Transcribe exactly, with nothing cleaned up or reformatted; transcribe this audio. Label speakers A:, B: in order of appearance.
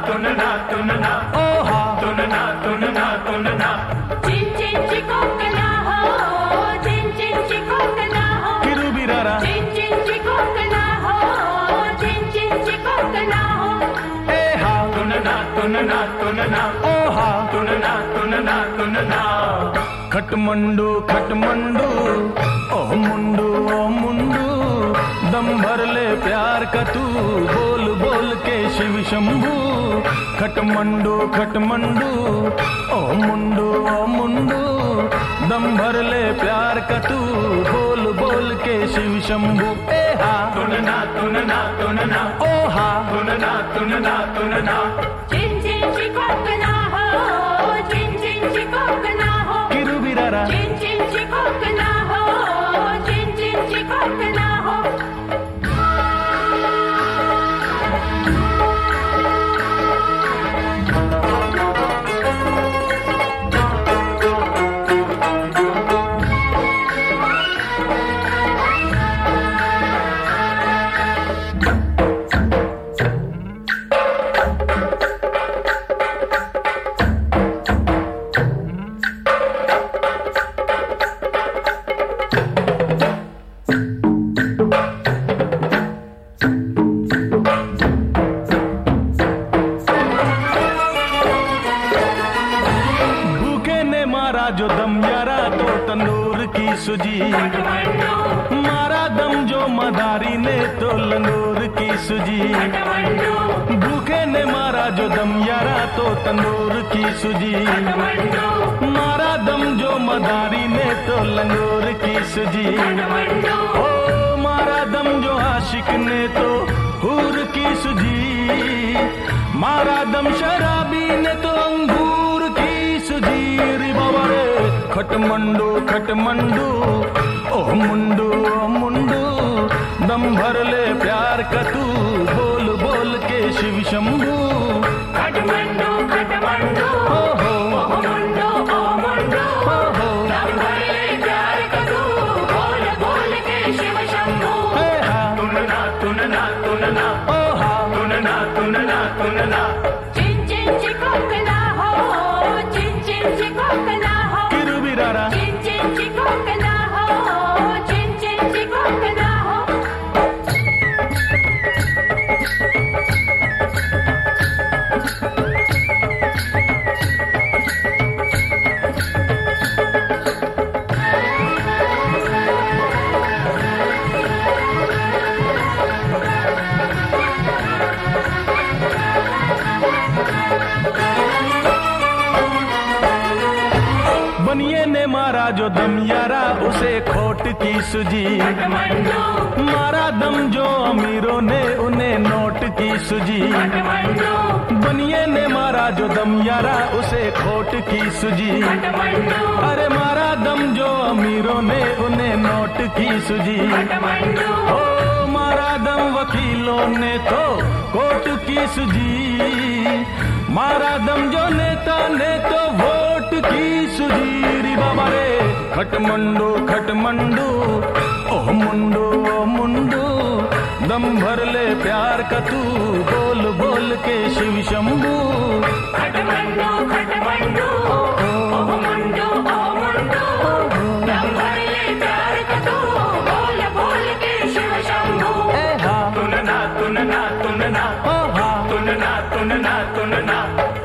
A: तुनना तुनना ओहा तुनना तुनना तुनना
B: चिन चिन चिकोकना हो चिन चिन चिकोकना हो
A: किरुबिरारा
B: चिन चिन चिकोकना हो चिन चिन चिकोकना हो
A: ए हा तुनना तुनना तुनना ओहा तुनना तुनना तुनना खटमंडू खटमंडू ओ मुंडू ओ मुंडू दम भर ले प्यार का तू बोल बोल के शिव शंभू खटमंडू खटमंडू ओ मुंडू ओ मुंडू दम भर ले प्यार का तू बोल बोल के शिव शंभू ए हा तुनना तुनना तुनना ओ हा तुनना तुनना तुनना
B: चिन चिन चिकोकना हो चिन चिन चिकोकना हो
A: किरुबिरारा
B: चिन चिन चिकोकना हो चिन चिन चिकोकना हो
A: जो दम यारा तो तंदूर की सुजी मारा दम जो मदारी ने तो लंगूर की सुजी भूखे ने मारा जो दम यारा तो तंदूर की सुजी मारा दम जो मदारी ने तो लंगूर की सुजी ओ मारा दम जो आशिक ने तो हूर की सुजी मारा दम शराबी ने तो अंगूर की सुजी बाबा खटमंडू खटमंडू ओ मुंडू ओ मुंडू दम भर ले प्यार का तू बोल बोल के शिव शंभू
B: खटमंडू खटमंडू
A: ओ हो
B: ओ मुंडू ओ मुंडू
A: ओ हो
B: दम भर ले प्यार का तू बोल बोल के शिव शंभू
A: हे हा
B: तुनना तुनना तुनना
A: ओ हा
B: तुनना तुनना तुनना चिन चिन चिकोकना हो चिन चिन चिकोकना हो
A: किरुबिरारा
B: चिन चिन चिकोकना हो चिन चिन चिकोकना हो
A: बनिए ने मारा जो दम यारा उसे खोट की सुजी मारा दम जो अमीरों ने उन्हें नोट की सुजी बनिए ने मारा जो दम यारा उसे खोट की सुजी अरे मारा दम जो अमीरों ने उन्हें नोट की सुजी ओ मारा दम वकीलों ने तो कोट की सुजी मारा दम जो नेता ने तो वोट की सुजी बाबा रे खटमंडू खटमंडू ओ मुंडू ओ मुंडू दम भर ले प्यार का तू बोल बोल के शिव शंभू
B: खटमंडू खटमंडू ओ मुंडू ओ मुंडू दम भर ले प्यार का तू बोल बोल के शिव शंभू
A: ए हा
B: तुनना तुनना तुनना
A: ओ हा
B: तुनना तुनना तुनना